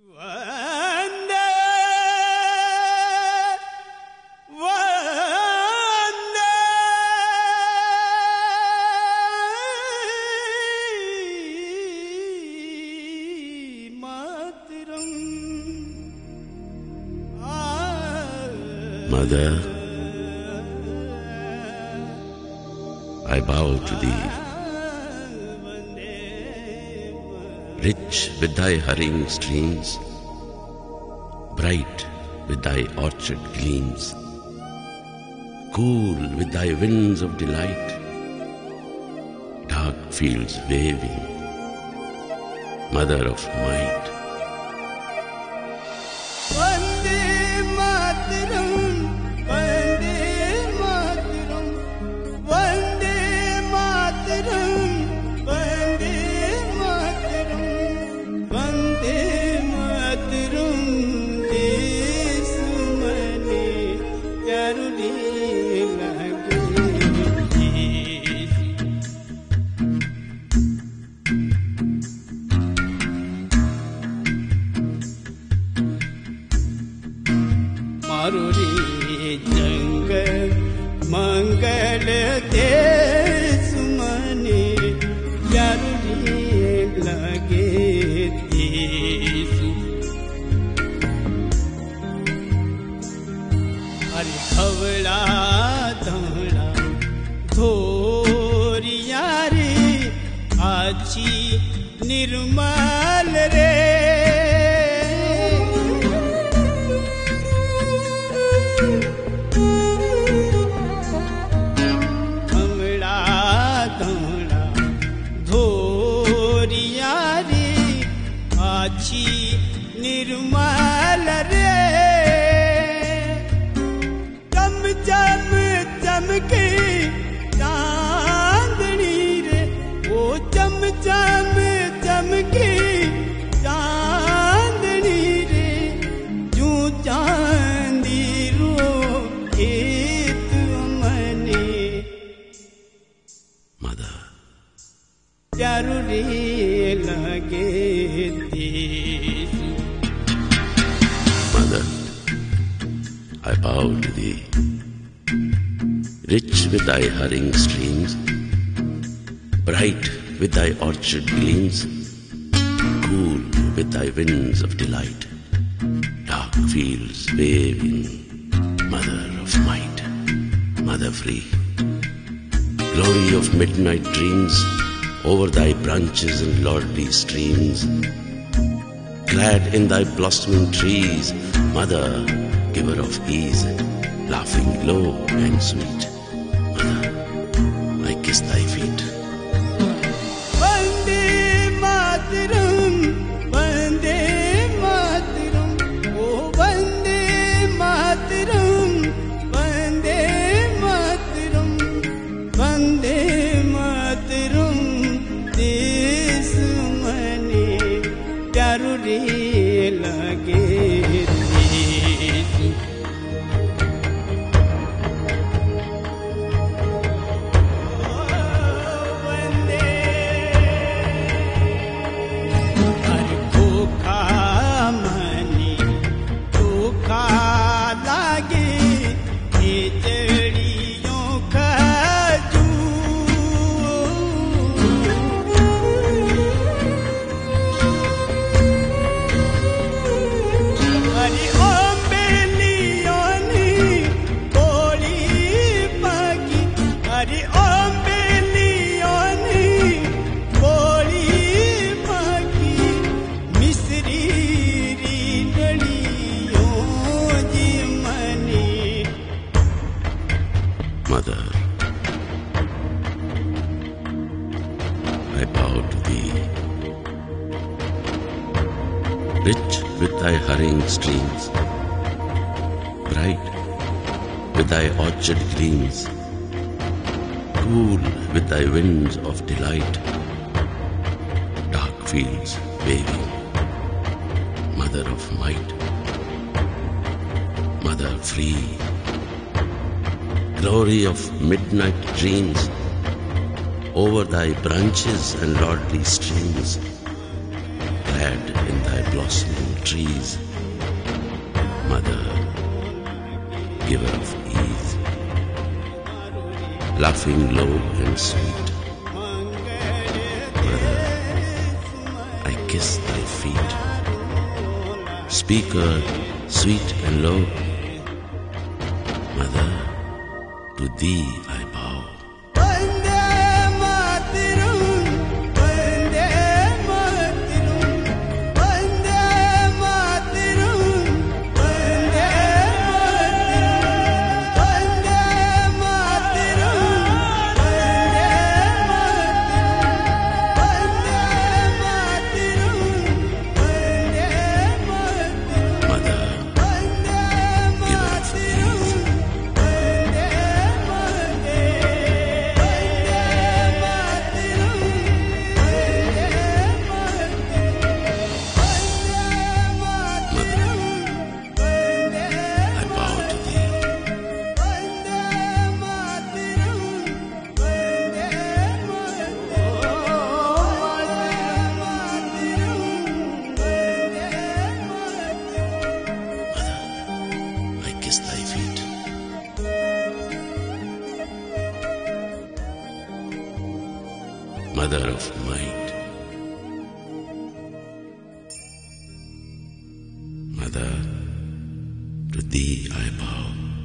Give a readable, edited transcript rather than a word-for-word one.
Vande, Vande, Mataram. Mother, I bow to thee, rich with thy hurrying streams, bright with thy orchard gleams, cool with thy winds of delight, dark fields waving, mother of might. Vande Mataram, Vande Mataram, Vande Mataram, Vande Mataram, Vande Mataram, Desumane Yarudi lage. मारुरी जंग मंगल देश मने जरुरी लगे देश अरे खवड़ा धवड़ा धोरिया रे आची निर्मल रे निर्मल रे चम चम चमके चांदनी रे ओ चम चम चमके चांदनी रे जू चांदी रो खेत मने Mother, जरूरी लगे देश. Mother, I bow to thee, rich with thy hurrying streams, bright with thy orchard gleams, cool with thy winds of delight, dark fields waving, mother of might, mother free, glory of midnight dreams, over thy branches and lordly streams, clad in thy blossoming trees, mother, giver of ease, laughing low and sweet. Mother, I kiss thy feet. Vande Mataram, Vande Mataram, oh Vande Mataram, Vande Mataram, Vande Mataram, Desumane Yarudi lage देश. वंदे हर खोखा money खोखा लागे ये जड़ियों का हरि ओम बेलियोनी बोली पागी हरि ओम बेलियोनी बोली पागी मिस्री री डलियों जी मनी. Mother, I bow to thee, rich with thy hurrying streams, bright with thy orchard gleams, cool with thy winds of delight, dark fields waving, mother of might, mother free, glory of midnight dreams, over thy branches and lordly streams, clad in thy blossoming trees. Mother, giver of ease, laughing low and sweet. Mother, I kiss thy feet. Speaker, sweet and low. Mother, to thee I bow. Thy feet. Mother of might, Mother, to thee I bow.